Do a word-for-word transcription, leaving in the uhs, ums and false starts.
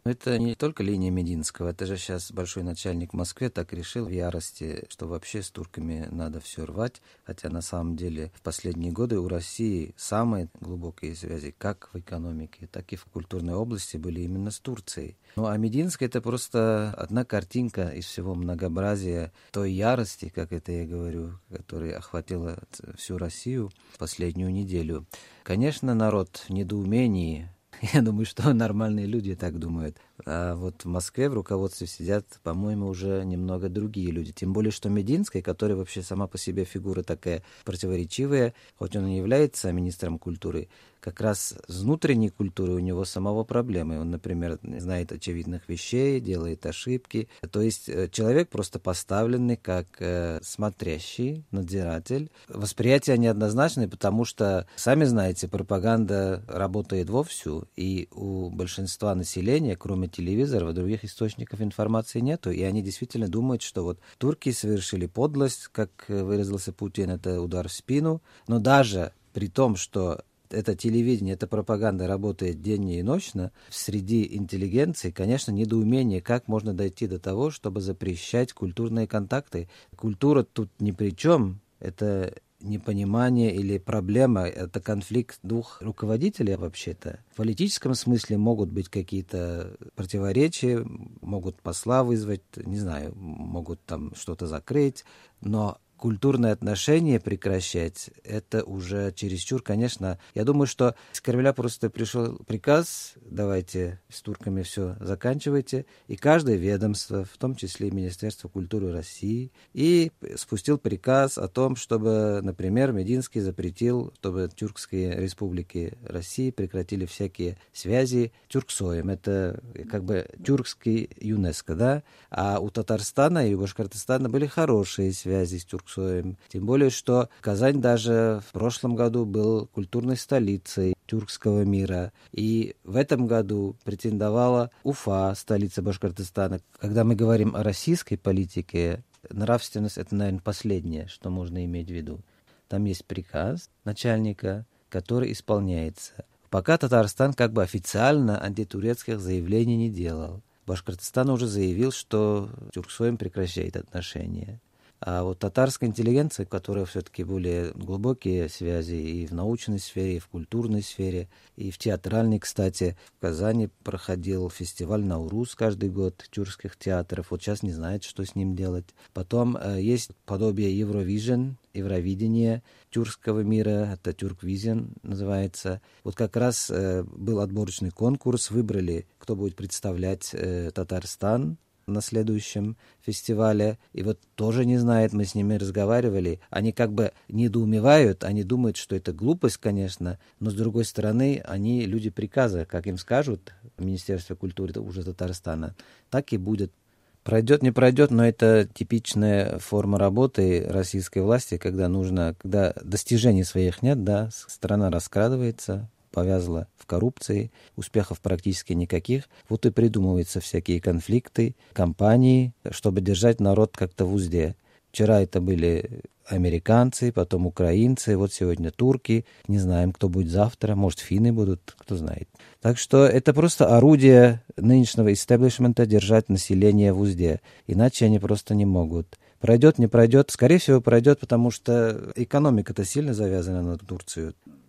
Это не только линия Мединского, это же сейчас большой начальник в Москве так решил в ярости, что вообще с турками надо все рвать, хотя на самом деле в последние годы у России самые глубокие связи как в экономике, так и в культурной области были именно с Турцией. Ну а Мединский — это просто одна картинка из всего многообразия той ярости, как это я говорю, которая охватила всю Россию в последнюю неделю. Конечно, народ в недоумении. Я думаю, что нормальные люди так думают. А вот в Москве в руководстве сидят, по-моему, уже немного другие люди. Тем более, что Мединский, который вообще сама по себе фигура такая противоречивая, хоть он и является министром культуры, как раз с внутренней культурой у него самого проблемы. Он, например, не знает очевидных вещей, делает ошибки. То есть человек просто поставленный как э, смотрящий, надзиратель. Восприятие неоднозначное, потому что, сами знаете, пропаганда работает вовсю, и у большинства населения, кроме телевизора, других источников информации нету, и они действительно думают, что вот турки совершили подлость, как выразился Путин, это удар в спину, но даже при том, что это телевидение, эта пропаганда работает денно и ночно, среди интеллигенции, конечно, недоумение, как можно дойти до того, чтобы запрещать культурные контакты. Культура тут ни при чем, это непонимание или проблема, это конфликт двух руководителей вообще-то. В политическом смысле могут быть какие-то противоречия, могут посла вызвать, не знаю, могут там что-то закрыть, но культурные отношения прекращать, это уже чересчур, конечно. Я думаю, что с Кремля просто пришел приказ, давайте с турками все заканчивайте, и каждое ведомство, в том числе и Министерство культуры России, и спустил приказ о том, чтобы, например, Мединский запретил, чтобы тюркские республики России прекратили всякие связи Тюрксоем. Это как бы тюркский ЮНЕСКО, да? А у Татарстана и у Башкортостана были хорошие связи с Тюрксоем. Тем более, что Казань даже в прошлом году был культурной столицей тюркского мира. И в этом году претендовала Уфа, столица Башкортостана. Когда мы говорим о российской политике, нравственность — это, наверное, последнее, что можно иметь в виду. Там есть приказ начальника, который исполняется. Пока Татарстан как бы официально антитурецких заявлений не делал. Башкортостан уже заявил, что Тюрксоем прекращает отношения. А вот татарская интеллигенция, которая все-таки более глубокие связи и в научной сфере, и в культурной сфере, и в театральной, кстати, в Казани проходил фестиваль «Наурус» каждый год тюркских театров. Вот сейчас не знает, что с ним делать. Потом э, есть подобие Евровижн, Евровидение тюркского мира, это Тюрквизион называется. Вот как раз э, был отборочный конкурс, выбрали, кто будет представлять э, Татарстан на следующем фестивале. И вот тоже не знает, мы с ними разговаривали. Они как бы недоумевают, они думают, что это глупость, конечно, но с другой стороны, они люди приказа, как им скажут в Министерстве культуры уже Татарстана, так и будет. Пройдет, не пройдет, но это типичная форма работы российской власти, когда нужно, когда достижений своих нет, да, страна раскрадывается, повязла в коррупции, успехов практически никаких. Вот и придумываются всякие конфликты, кампании, чтобы держать народ как-то в узде. Вчера это были американцы, потом украинцы, вот сегодня турки. Не знаем, кто будет завтра, может, финны будут, кто знает. Так что это просто орудие нынешнего истеблишмента держать население в узде. Иначе они просто не могут. Пройдет, не пройдет. Скорее всего, пройдет, потому что экономика-то сильно завязана на Турцию.